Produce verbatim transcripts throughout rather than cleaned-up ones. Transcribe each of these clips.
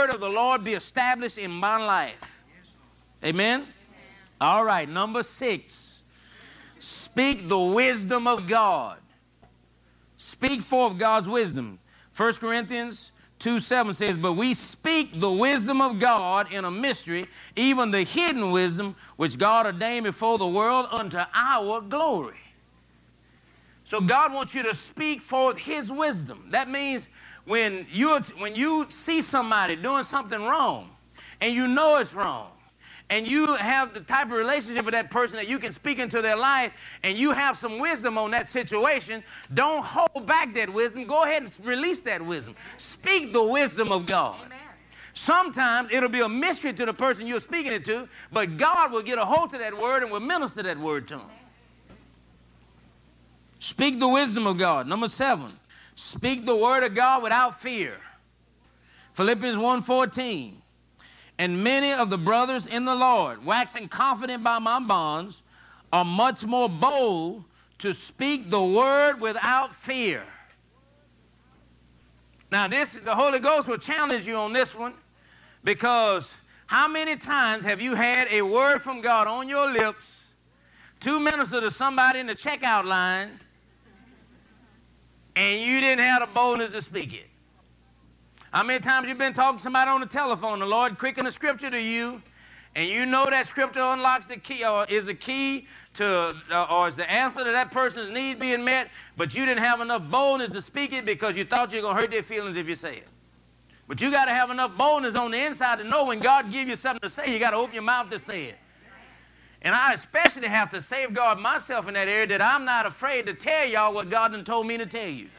word of the Lord be established in my life. Amen? All right, number six. Speak the wisdom of God. Speak forth God's wisdom. First Corinthians two seven says, but we speak the wisdom of God in a mystery, even the hidden wisdom which God ordained before the world unto our glory. So God wants you to speak forth his wisdom. That means when you when you see somebody doing something wrong and you know it's wrong, and you have the type of relationship with that person that you can speak into their life, and you have some wisdom on that situation, don't hold back that wisdom. Go ahead and release that wisdom. Speak the wisdom of God. Amen. Sometimes it'll be a mystery to the person you're speaking it to, but God will get a hold of that word and will minister that word to them. Speak the wisdom of God. Number seven, speak the word of God without fear. Philippians one fourteen. And many of the brothers in the Lord, waxing confident by my bonds, are much more bold to speak the word without fear. Now, this, the Holy Ghost will challenge you on this one, because how many times have you had a word from God on your lips to minister to somebody in the checkout line, and you didn't have the boldness to speak it? How many times you've been talking to somebody on the telephone, the Lord quickened the scripture to you, and you know that scripture unlocks the key, or is a key to, uh, or is the answer to that person's need being met, but you didn't have enough boldness to speak it because you thought you were going to hurt their feelings if you say it. But you got to have enough boldness on the inside to know when God gives you something to say, you got to open your mouth to say it. And I especially have to safeguard myself in that area, that I'm not afraid to tell y'all what God done told me to tell you.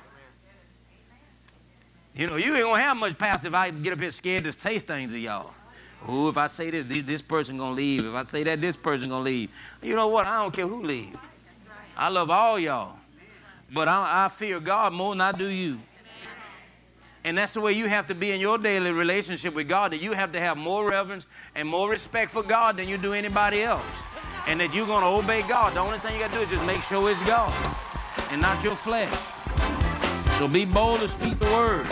You know, you ain't going to have much pastor if I get up here scared to say things to y'all. Oh, if I say this, this, this person going to leave. If I say that, this person going to leave. You know what? I don't care who leaves. I love all y'all. But I, I fear God more than I do you. And that's the way you have to be in your daily relationship with God, that you have to have more reverence and more respect for God than you do anybody else. And that you're going to obey God. The only thing you got to do is just make sure it's God and not your flesh. So be bold to speak the word.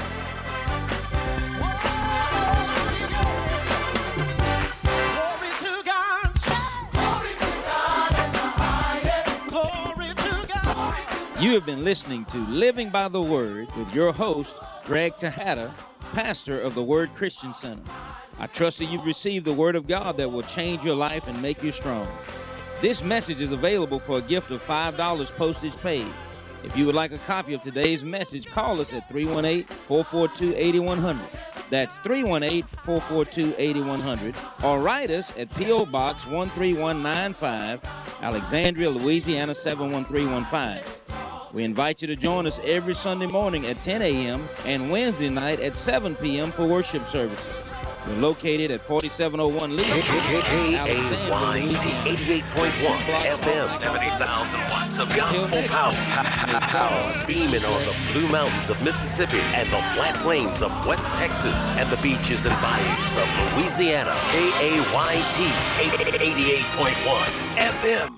Glory to God. Glory to God in the highest. Glory to God. You have been listening to Living by the Word with your host, Greg Tejada, pastor of the Word Christian Center. I trust that you've received the Word of God that will change your life and make you strong. This message is available for a gift of five dollars postage paid. If you would like a copy of today's message, call us at three one eight, four four two, eight one zero zero. That's three one eight, four four two, eight one zero zero. Or write us at P O Box one three one nine five, Alexandria, Louisiana seven one three one five. We invite you to join us every Sunday morning at ten a m and Wednesday night at seven p m for worship services. We're located at forty-seven oh one Lee Street, K A Y T eighty-eight point one F M, seventy thousand watts of gospel power. Power beaming on the Blue Mountains of Mississippi and the flat plains of West Texas and the beaches and bayous of Louisiana. K A Y T eighty-eight point one F M.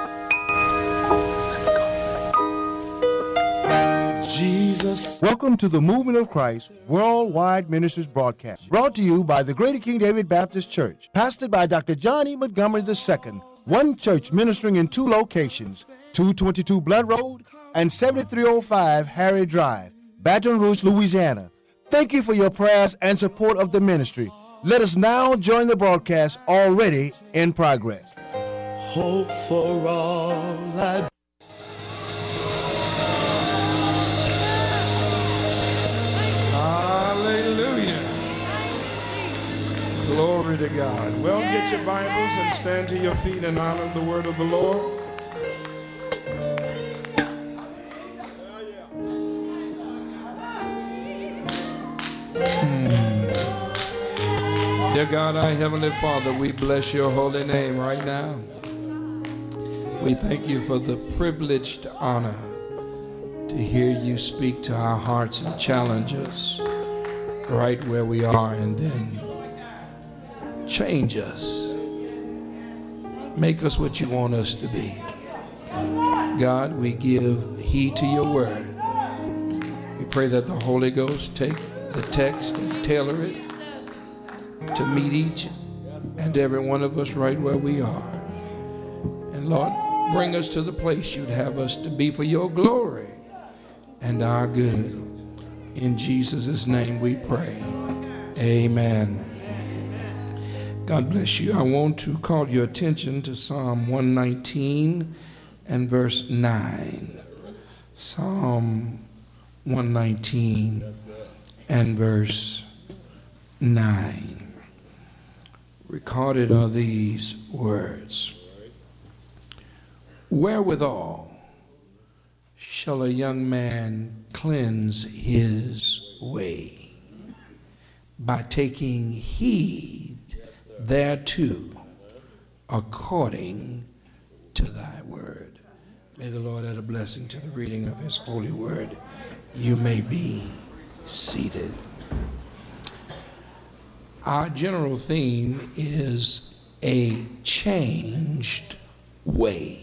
Jesus. Welcome to the Movement of Christ Worldwide Ministries broadcast, brought to you by the Greater King David Baptist Church, pastored by Doctor John E. Montgomery the Second, one church ministering in two locations, two twenty-two Blood Road and seventy-three oh five Harry Drive, Baton Rouge, Louisiana. Thank you for your prayers and support of the ministry. Let us now join the broadcast already in progress. Hope for all I Hallelujah. Glory to God. Well, get your Bibles and stand to your feet in honor of the word of the Lord. Hmm. Dear God, our Heavenly Father, we bless your holy name right now. We thank you for the privileged honor to hear you speak to our hearts and challenge us right where we are, and then change us. Make us what you want us to be. God, we give heed to your word. We pray that the Holy Ghost take the text and tailor it to meet each and every one of us right where we are. And Lord, bring us to the place you'd have us to be for your glory and our good. In Jesus' name we pray. Amen. God bless you. I want to call your attention to Psalm one nineteen and verse nine. Psalm one nineteen and verse nine. Recorded are these words. Wherewithal shall a young man cleanse his way? By taking heed thereto, according to thy word. May the Lord add a blessing to the reading of his holy word. You may be seated. Our general theme is a changed way.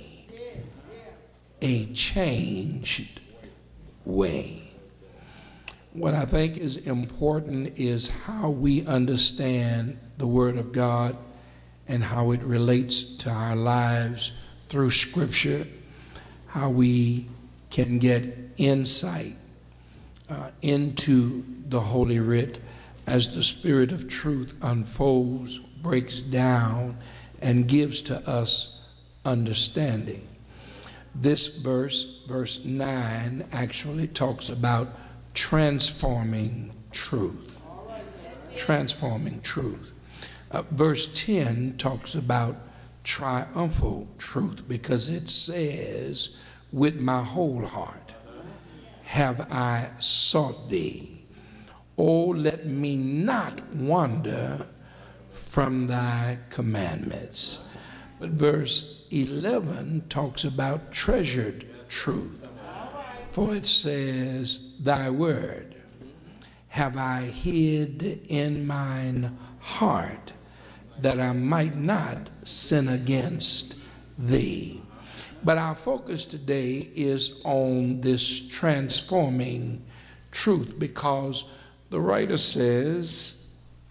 A changed way. What I think is important is how we understand the Word of God and how it relates to our lives through Scripture, how we can get insight uh, into the Holy Writ as the Spirit of truth unfolds, breaks down, and gives to us understanding. This verse, verse nine, actually talks about transforming truth. Transforming truth. Uh, verse ten talks about triumphal truth because it says, with my whole heart have I sought thee. Oh, let me not wander from thy commandments. But verse eleven talks about treasured truth. For it says, thy word have I hid in mine heart, that I might not sin against thee. But our focus today is on this transforming truth, because the writer says,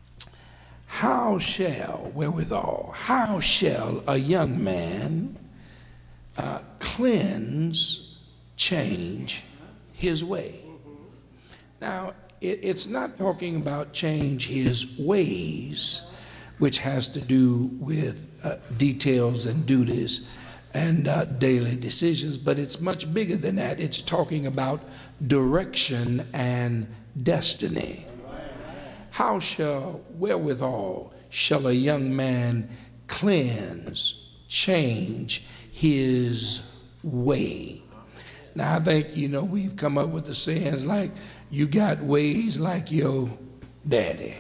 how shall, wherewithal, how shall a young man uh, cleanse, change his way? Now, it, it's not talking about change his ways, which has to do with uh, details and duties and uh, daily decisions, but it's much bigger than that. It's talking about direction and destiny. How shall, wherewithal shall a young man cleanse, change his way? Now, I think, you know, we've come up with the sayings like, you got ways like your daddy.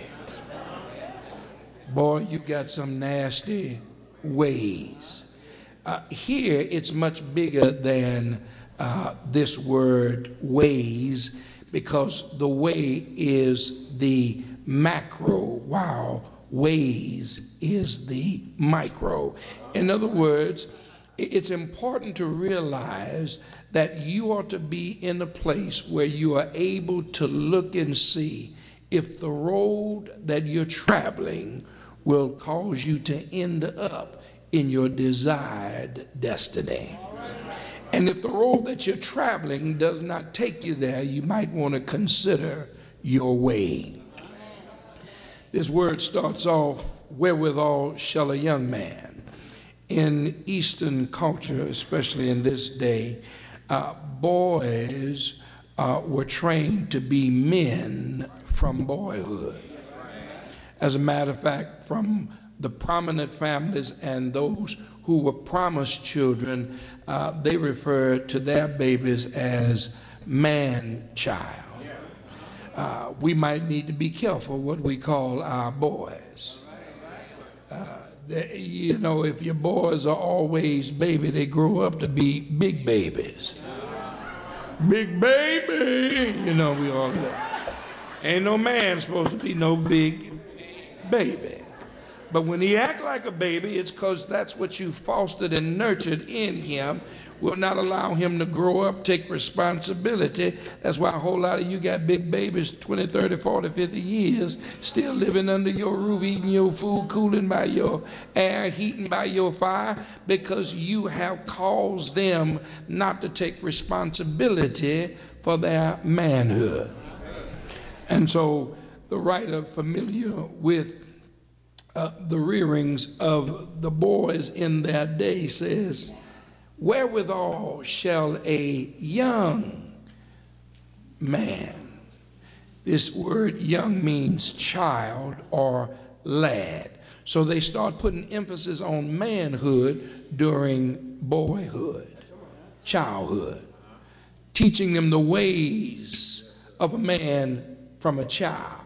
Boy, you got some nasty ways. Uh, here, it's much bigger than uh, this word ways, because the way is the macro, while ways is the micro. In other words, it's important to realize that you ought to be in a place where you are able to look and see if the road that you're traveling will cause you to end up in your desired destiny. And if the road that you're traveling does not take you there, you might want to consider your way. This word starts off, wherewithal shall a young man. In Eastern culture, especially in this day, uh, boys uh, were trained to be men from boyhood. As a matter of fact, from the prominent families and those who were promised children, uh, they referred to their babies as man-child. Uh, we might need to be careful what we call our boys. Uh, they, you know, if your boys are always baby, they grow up to be big babies. Big baby, you know, we all that. Ain't no man supposed to be no big baby. But when he act like a baby, it's because that's what you fostered and nurtured in him. Will not allow him to grow up, take responsibility. That's why a whole lot of you got big babies, twenty, thirty, forty, fifty years, still living under your roof, eating your food, cooling by your air, heating by your fire, because you have caused them not to take responsibility for their manhood. And so the writer, familiar with uh, the rearings of the boys in that day, says, wherewithal shall a young man, this word young means child or lad. So they start putting emphasis on manhood during boyhood, childhood, teaching them the ways of a man from a child,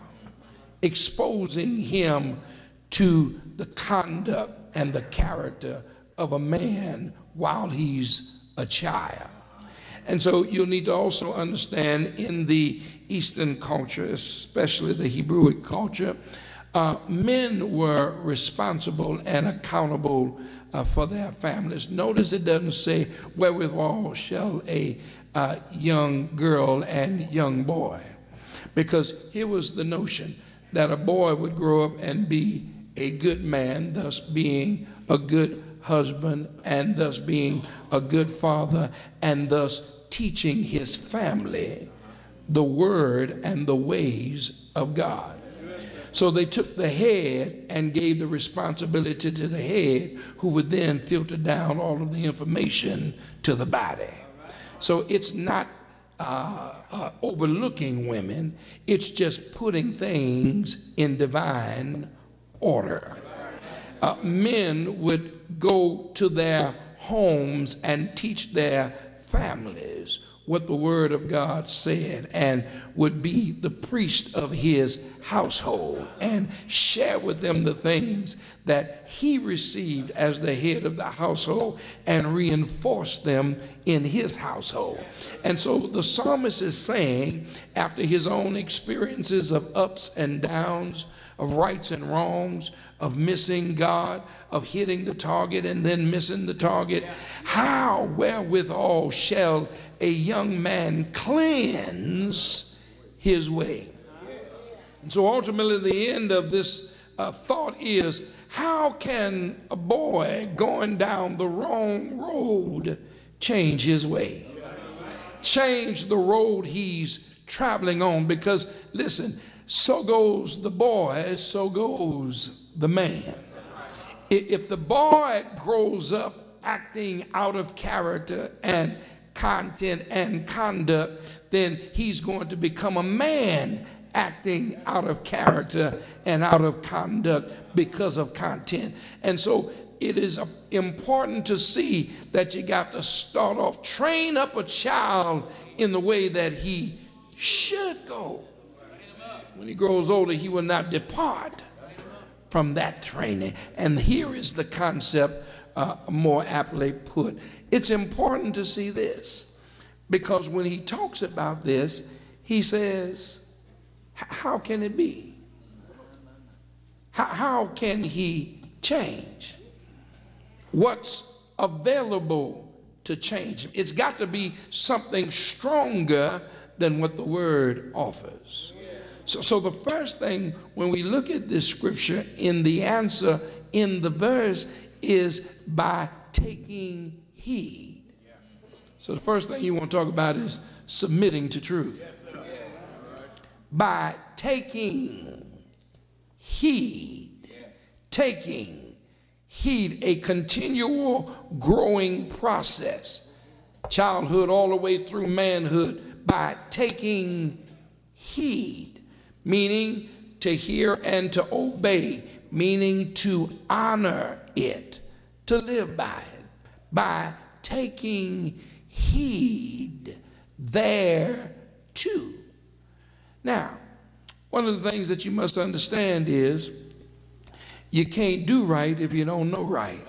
exposing him to the conduct and the character of a man while he's a child. And so you'll need to also understand in the Eastern culture, especially the Hebrewic culture, uh, men were responsible and accountable uh, for their families. Notice it doesn't say wherewithal shall a uh, young girl and young boy, because here was the notion that a boy would grow up and be a good man, thus being a good husband, and thus being a good father, and thus teaching his family the word and the ways of God. So they took the head and gave the responsibility to the head, who would then filter down all of the information to the body. So it's not uh, uh, overlooking women, it's just putting things in divine order. Uh, men would go to their homes and teach their families what the word of God said, and would be the priest of his household and share with them the things that he received as the head of the household and reinforce them in his household. And so the psalmist is saying, after his own experiences of ups and downs, of rights and wrongs, of missing God, of hitting the target and then missing the target, how wherewithal shall a young man cleanse his way? And so ultimately the end of this uh, thought is, how can a boy going down the wrong road change his way? Change the road he's traveling on, because listen, so goes the boy, so goes the man. If the boy grows up acting out of character and content and conduct, then he's going to become a man acting out of character and out of conduct because of content. And so it is important to see that you got to start off, train up a child in the way that he should go. When he grows older, he will not depart from that training. And here is the concept uh, more aptly put. It's important to see this, because when he talks about this, he says, how can it be? How, how can he change? What's available to change? It's got to be something stronger than what the word offers. So, so the first thing when we look at this scripture, in the answer in the verse, is by taking heed. So the first thing you want to talk about is submitting to truth. By taking heed, taking heed, a continual growing process, childhood all the way through manhood, by taking heed, meaning to hear and to obey, meaning to honor it, to live by it, by taking heed thereto. Now, one of the things that you must understand is you can't do right if you don't know right.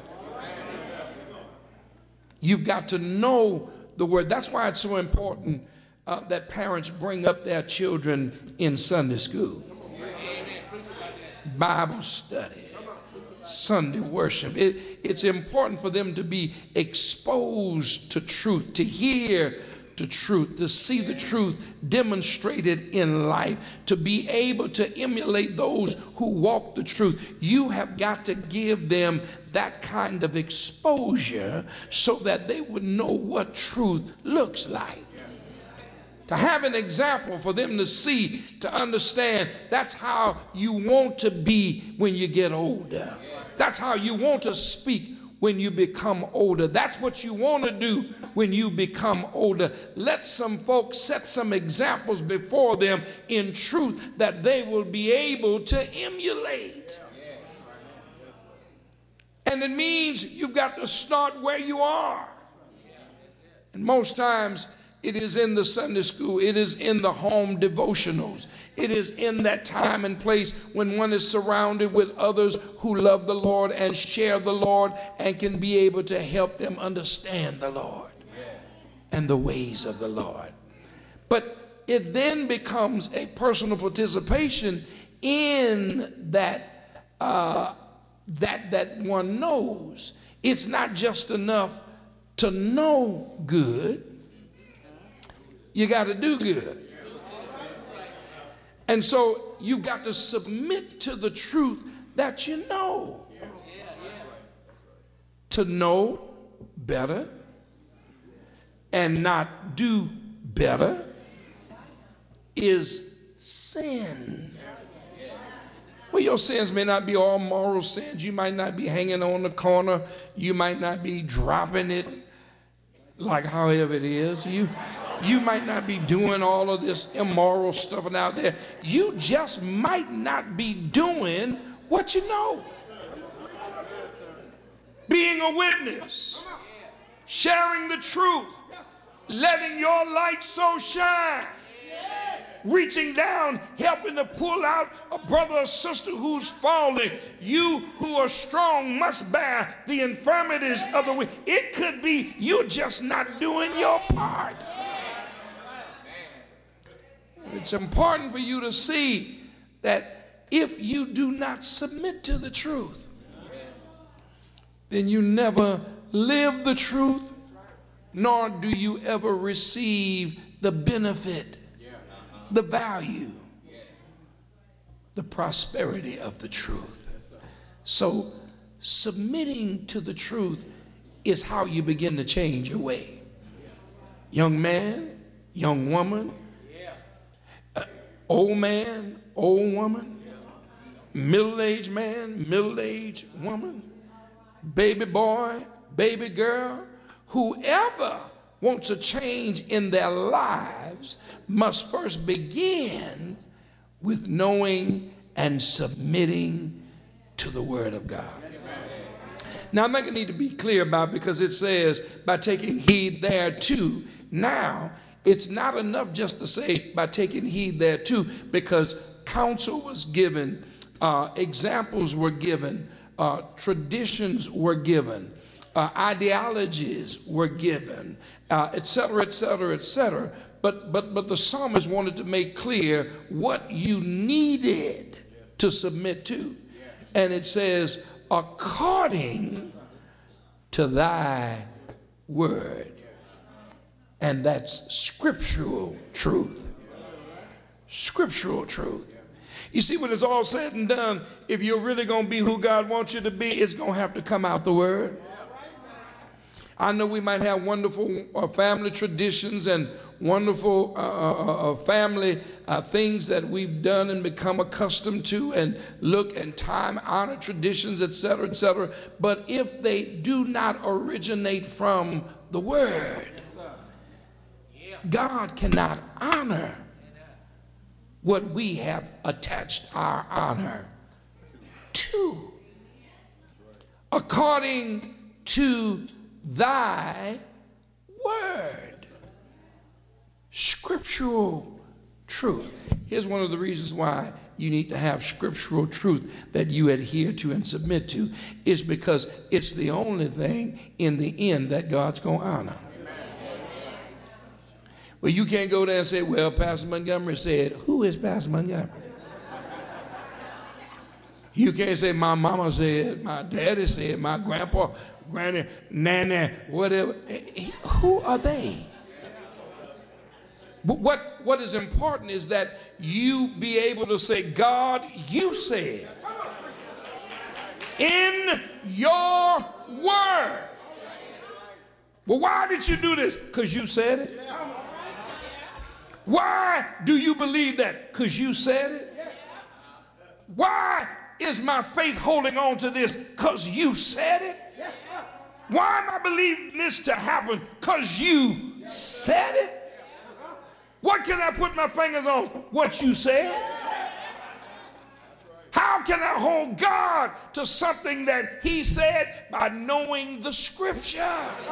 You've got to know the word. That's why it's so important uh, that parents bring up their children in Sunday school, Bible study, Sunday worship. It, it's important for them to be exposed to truth, to hear the truth, to see the truth demonstrated in life, to be able to emulate those who walk the truth. You have got to give them that kind of exposure so that they would know what truth looks like. To have an example for them to see, to understand that's how you want to be when you get older. That's how you want to speak when you become older. That's what you want to do when you become older. Let some folks set some examples before them in truth that they will be able to emulate. And it means you've got to start where you are. And most times it is in the Sunday school, it is in the home devotionals, it is in that time and place when one is surrounded with others who love the Lord and share the Lord and can be able to help them understand the Lord and the ways of the Lord. But it then becomes a personal participation in that uh, that that one knows. It's not just enough to know good. You got to do good. And so you've got to submit to the truth that you know. To know better and not do better is sin. Well, your sins may not be all moral sins. You might not be hanging on the corner. You might not be dropping it like however it is. You You might not be doing all of this immoral stuff out there. You just might not be doing what you know. Being a witness, sharing the truth, letting your light so shine, reaching down, helping to pull out a brother or sister who's falling. You who are strong must bear the infirmities of the weak. It could be you're just not doing your part. It's important for you to see that if you do not submit to the truth, then you never live the truth, nor do you ever receive the benefit, the value, the prosperity of the truth. So submitting to the truth is how you begin to change your way. Young man, young woman, old man, old woman, middle-aged man, middle-aged woman, baby boy, baby girl, whoever wants a change in their lives must first begin with knowing and submitting to the Word of God. Now, I'm not going to need to be clear about it because it says, by taking heed thereto. Now, it's not enough just to say by taking heed thereto, because counsel was given, uh, examples were given, uh, traditions were given, uh, ideologies were given, uh, et cetera, et cetera, et cetera. But, but, but the psalmist wanted to make clear what you needed to submit to. And it says, according to thy word. And that's scriptural truth. Scriptural truth. You see, when it's all said and done, if you're really going to be who God wants you to be, it's going to have to come out the Word. I know we might have wonderful uh, family traditions and wonderful uh, uh, uh, family uh, things that we've done and become accustomed to and look and time honor traditions, et cetera, et cetera. But if they do not originate from the Word, God cannot honor what we have attached our honor to. According to thy word. Scriptural truth. Here's one of the reasons why you need to have scriptural truth that you adhere to and submit to, is because it's the only thing in the end that God's going to honor. Well, you can't go there and say, well, Pastor Montgomery said. Who is Pastor Montgomery? You can't say my mama said, my daddy said, my grandpa, granny, nanny, whatever. Who are they? But what, what is important is that you be able to say, God, you said in your word. Well, why did you do this? Because you said it. Why do you believe that? Because you said it. Why is my faith holding on to this? Because you said it. Why am I believing this to happen? Because you said it. What can I put my fingers on? What you said. How can I hold God to something that he said? By knowing the scripture.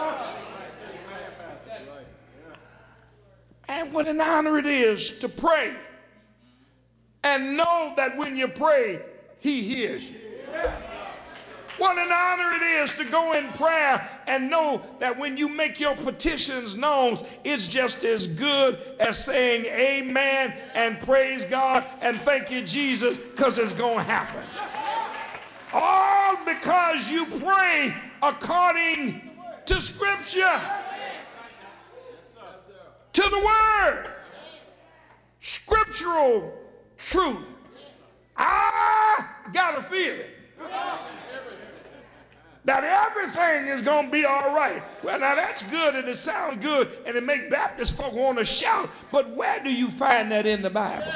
And what an honor it is to pray and know that when you pray, he hears you. What an honor it is to go in prayer and know that when you make your petitions known, it's just as good as saying amen and praise God and thank you, Jesus, because it's going to happen. All because you pray according to Scripture, to the Word, scriptural truth. I got a feeling that everything is going to be all right. Well, now that's good and it sounds good and it makes Baptist folk want to shout, but where do you find that in the Bible?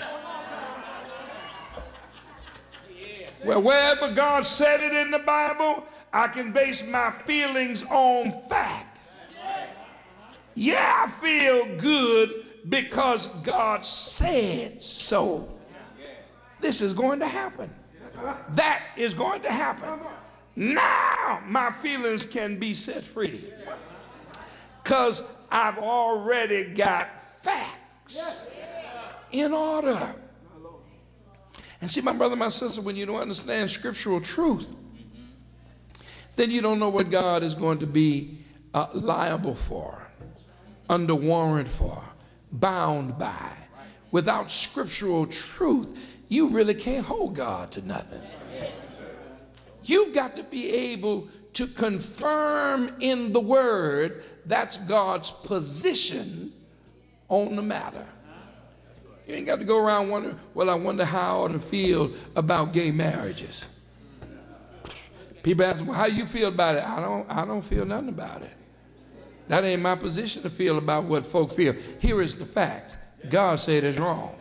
Well, wherever God said it in the Bible, I can base my feelings on fact. Yeah, I feel good because God said so. This is going to happen. That is going to happen. Now my feelings can be set free because I've already got facts in order. And see, my brother, my sister, when you don't understand scriptural truth, then you don't know what God is going to be uh, liable for, under warrant for, bound by. Without scriptural truth, you really can't hold God to nothing. You've got to be able to confirm in the word that's God's position on the matter. You ain't got to go around wondering, well, I wonder how I ought to feel about gay marriages. People ask, well, how you feel about it? I don't, I don't feel nothing about it. That ain't my position to feel about what folk feel. Here is the fact. God said it's wrong.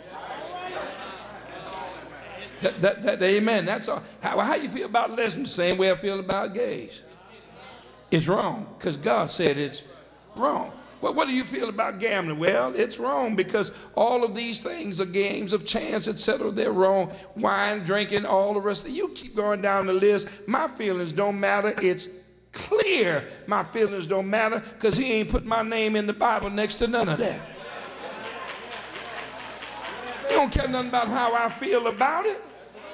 That, that, that, amen. That's all. How, how you feel about lesbians? Same way I feel about gays. It's wrong because God said it's wrong. Well, what do you feel about gambling? Well, it's wrong because all of these things are games of chance, et cetera. They're wrong. Wine, drinking, all the rest of it. You keep going down the list. My feelings don't matter. It's clear my feelings don't matter because he ain't put my name in the Bible next to none of that. He don't care nothing about how I feel about it.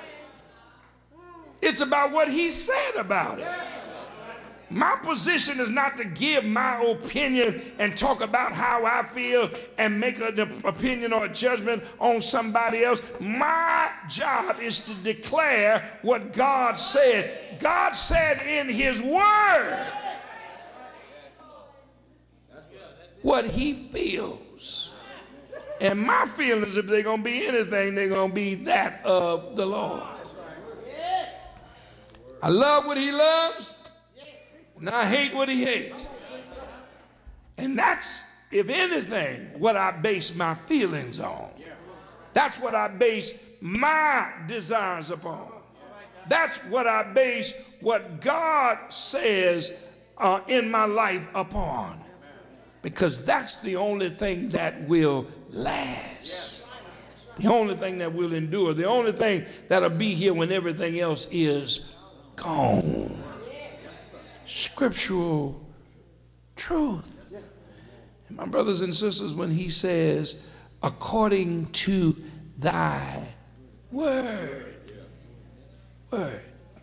It's about what he said about it. My position is not to give my opinion and talk about how I feel and make an opinion or a judgment on somebody else. My job is to declare what God said. God said in his word what he feels. And my feelings, if they're going to be anything, they're going to be that of the Lord. I love what he loves, and I hate what he hates. And that's, if anything, what I base my feelings on. That's what I base my desires upon. That's what I base what God says uh, in my life upon. Because that's the only thing that will last. The only thing that will endure. The only thing that'll be here when everything else is gone. Scriptural truth. And my brothers and sisters, when he says, according to thy word, word,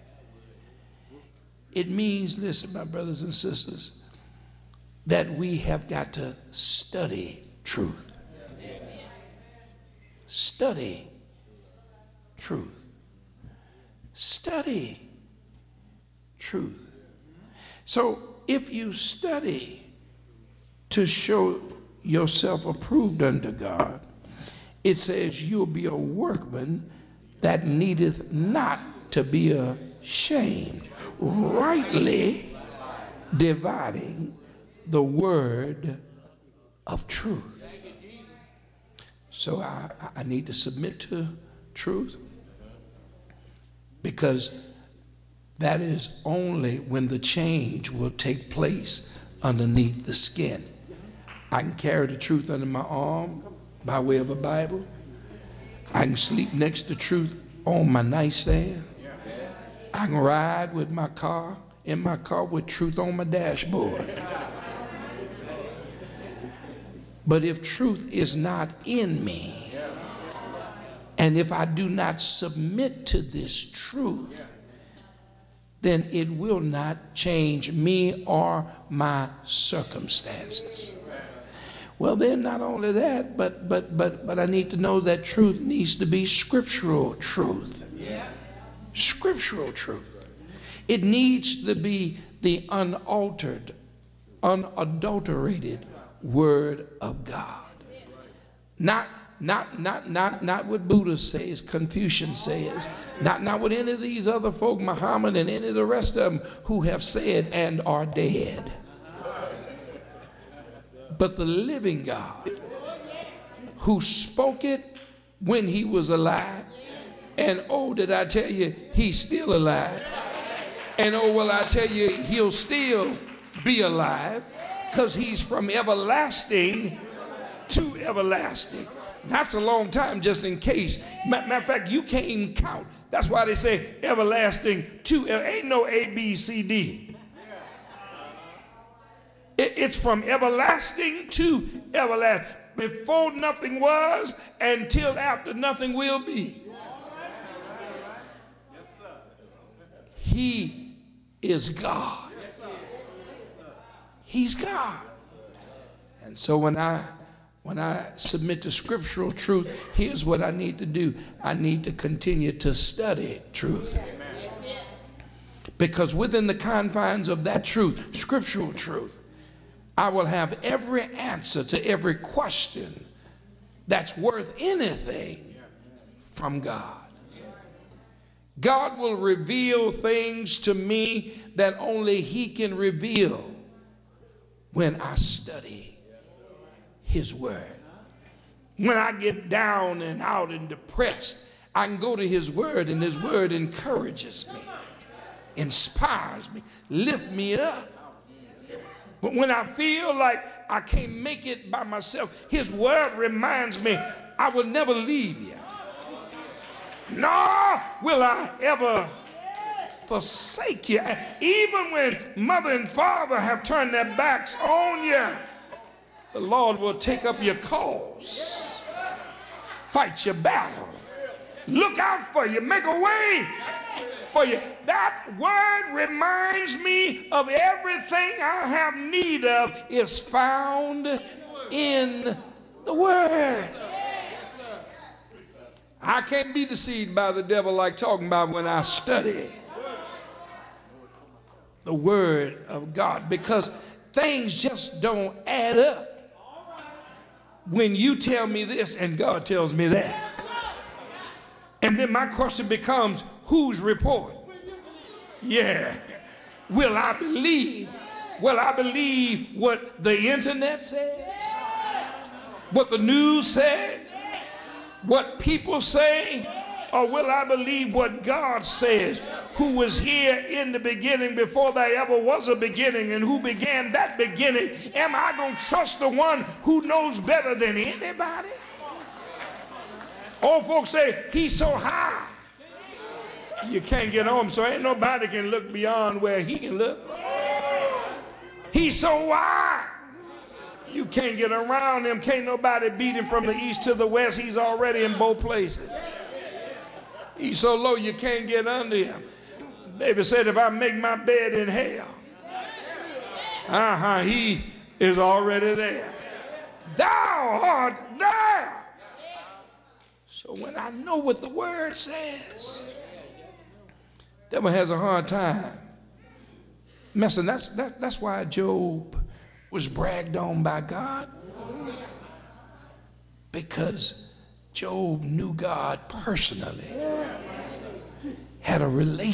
it means, listen, my brothers and sisters, that we have got to study truth. Study truth. Study study truth. So if you study to show yourself approved unto God, it says you'll be a workman that needeth not to be ashamed, rightly dividing the word of truth. So I, I need to submit to truth, because that is only when the change will take place underneath the skin. I can carry the truth under my arm by way of a Bible. I can sleep next to truth on my nightstand. I can ride with my car, in my car with truth on my dashboard. But if truth is not in me, and if I do not submit to this truth, then it will not change me or my circumstances. Well, then not only that, but but but but I need to know that truth needs to be scriptural truth. Scriptural truth. It needs to be the unaltered, unadulterated word of God. Not Not, not, not, not what Buddha says, Confucius says, not, not what any of these other folk, Muhammad and any of the rest of them who have said and are dead. But the living God who spoke it when he was alive, and oh, did I tell you, he's still alive. And oh, well, I tell you, he'll still be alive, because he's from everlasting to everlasting. That's a long time, just in case. Matter of fact, you can't even count. That's why they say everlasting to, ain't no A, B, C, D. It, it's from everlasting to everlasting. Before nothing was, until after nothing will be. He is God. He's God. And so when I When I submit to scriptural truth, here's what I need to do. I need to continue to study truth. Because within the confines of that truth, scriptural truth, I will have every answer to every question that's worth anything from God. God will reveal things to me that only he can reveal when I study his word. When I get down and out and depressed, I can go to his word, and his word encourages me, inspires me, lifts me up. But when I feel like I can't make it by myself, his word reminds me, I will never leave you, nor will I ever forsake you. Even when mother and father have turned their backs on you, the Lord will take up your cause, fight your battle, look out for you, make a way for you. That word reminds me of everything I have need of is found in the word. I can't be deceived by the devil like talking about when I study the word of God, because things just don't add up when you tell me this and God tells me that. And then my question becomes, whose report? Yeah. Will I believe? Will I believe what the internet says? What the news said? What people say? Or will I believe what God says, who was here in the beginning before there ever was a beginning, and who began that beginning? Am I going to trust the one who knows better than anybody? Old folks say, he's so high, you can't get on him, so ain't nobody can look beyond where he can look. He's so wide, you can't get around him. Can't nobody beat him from the east to the west. He's already in both places. He's so low you can't get under him. David said, if I make my bed in hell, uh-huh, he is already there. Thou art there. So when I know what the word says, Devil has a hard time messing. That's, that, that's why Job was bragged on by God, because Job knew God personally, had a relationship